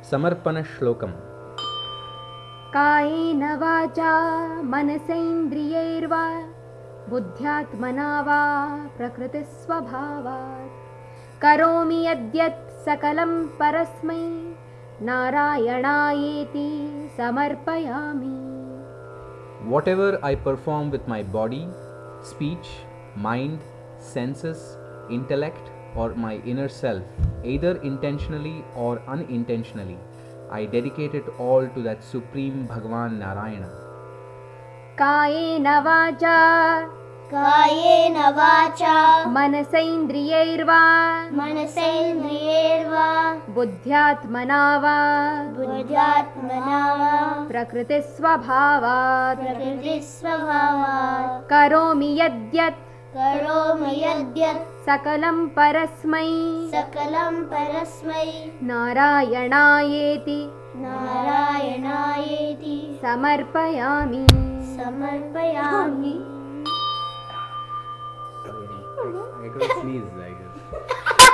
समर्पणश्लोकम्। कायेन वाचा मनसेन्द्रियैर्वा बुद्ध्यात्मना वा प्रकृतिस्वभावात् करोमि यद्यत् सकलं परस्मै नारायणायेति समर्पयामि। Whatever I perform with my body, speech, mind, senses, intellect or my inner self, either intentionally or unintentionally, I dedicate it all to that Supreme Bhagavan Narayana. कायेन वाचा मनसेन्द्रियैर्वा बुद्ध्यात्मना वा प्रकृतिस्वभावात् करोमि यद्यत् सकलं परस्मै नारायणायेति समर्पयामि। I got sneeze, I guess.